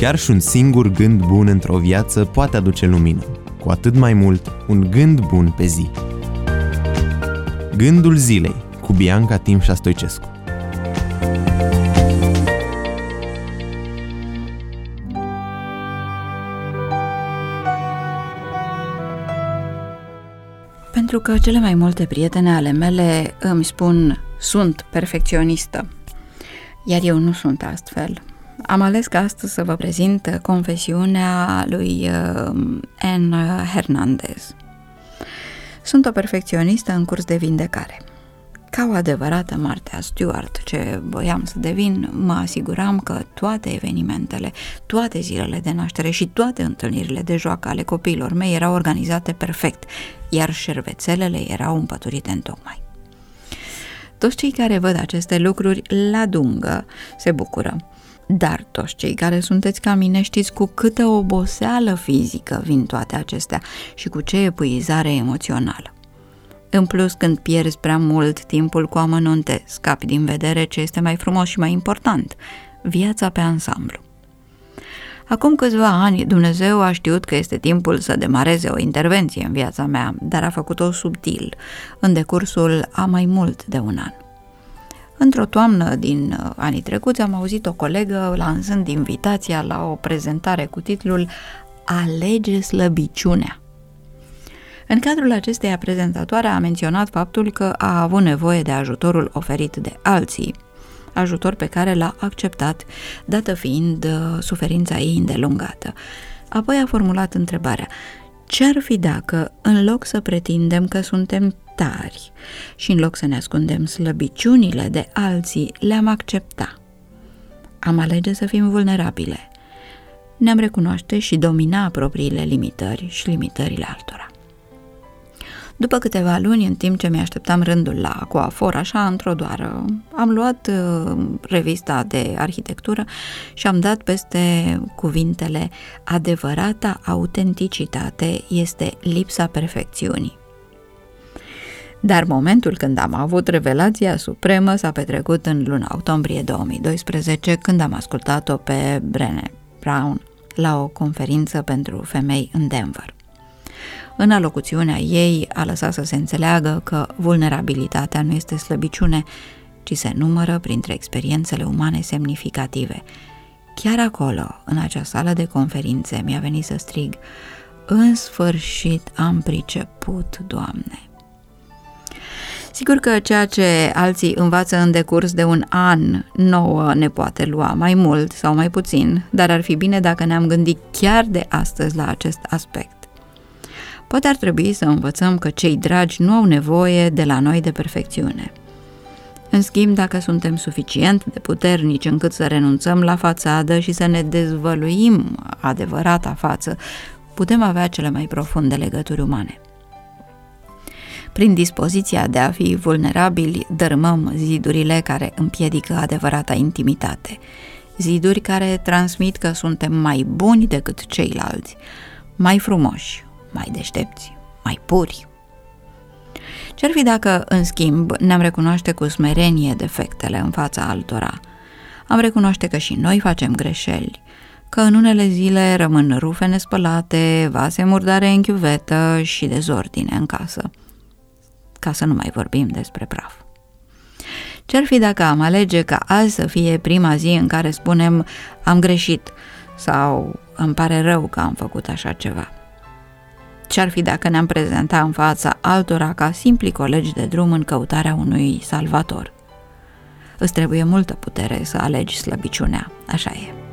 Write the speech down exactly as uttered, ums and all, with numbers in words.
Chiar și un singur gând bun într-o viață poate aduce lumină, cu atât mai mult un gând bun pe zi. Gândul zilei cu Bianca Timșa Stoicescu. Pentru că cele mai multe prietene ale mele îmi spun sunt perfecționistă, iar eu nu sunt astfel. Am ales ca astăzi să vă prezint confesiunea lui Anne Hernandez. Sunt o perfecționistă în curs de vindecare. Ca o adevărată Martha Stewart, ce voiam să devin, mă asiguram că toate evenimentele, toate zilele de naștere și toate întâlnirile de joacă ale copiilor mei erau organizate perfect, iar șervețelele erau împăturite întocmai. Toți cei care văd aceste lucruri la dungă se bucură, dar toți cei care sunteți ca mine știți cu câtă oboseală fizică vin toate acestea și cu ce epuizare emoțională. În plus, când pierzi prea mult timpul cu amănunte, scapi din vedere ce este mai frumos și mai important, viața pe ansamblu. Acum câțiva ani, Dumnezeu a știut că este timpul să demareze o intervenție în viața mea, dar a făcut-o subtil, în decursul a mai mult de un an. Într-o toamnă din anii trecuți am auzit o colegă lansând invitația la o prezentare cu titlul Alege slăbiciunea. În cadrul acesteia, prezentatoarea a menționat faptul că a avut nevoie de ajutorul oferit de alții, ajutor pe care l-a acceptat, dată fiind suferința ei îndelungată. Apoi a formulat întrebarea: ce-ar fi dacă, în loc să pretindem că suntem tari și în loc să ne ascundem slăbiciunile de alții, le-am accepta? Am alege să fim vulnerabile. Ne-am recunoaște și domina propriile limitări și limitările altora. După câteva luni, în timp ce mi-așteptam rândul la coafor, așa, într-o doară, am luat uh, revista de arhitectură și am dat peste cuvintele: adevărata autenticitate este lipsa perfecțiunii. Dar momentul când am avut revelația supremă s-a petrecut în luna octombrie două mii doisprezece, când am ascultat-o pe Brené Brown la o conferință pentru femei în Denver. În alocuțiunea ei a lăsat să se înțeleagă că vulnerabilitatea nu este slăbiciune, ci se numără printre experiențele umane semnificative. Chiar acolo, în acea sală de conferințe, mi-a venit să strig: în sfârșit am priceput, Doamne! Sigur că ceea ce alții învață în decurs de un an, nouă ne poate lua mai mult sau mai puțin, dar ar fi bine dacă ne-am gândit chiar de astăzi la acest aspect. Poate ar trebui să învățăm că cei dragi nu au nevoie de la noi de perfecțiune. În schimb, dacă suntem suficient de puternici încât să renunțăm la fațadă și să ne dezvăluim adevărata față, putem avea cele mai profunde legături umane. Prin dispoziția de a fi vulnerabili, dărâmăm zidurile care împiedică adevărata intimitate, ziduri care transmit că suntem mai buni decât ceilalți, mai frumoși, mai deștepți, mai puri. Ce-ar fi dacă, în schimb, ne-am recunoaște cu smerenie defectele în fața altora? Am recunoaște că și noi facem greșeli, că în unele zile rămân rufe nespălate, vase murdare în chiuvetă și dezordine în casă, ca să nu mai vorbim despre praf. Ce-ar fi dacă am alege ca azi să fie prima zi în care spunem am greșit sau îmi pare rău că am făcut așa ceva? Ce-ar fi dacă ne-am prezentat în fața altora ca simpli colegi de drum în căutarea unui salvator? Îți trebuie multă putere să alegi slăbiciunea, așa e.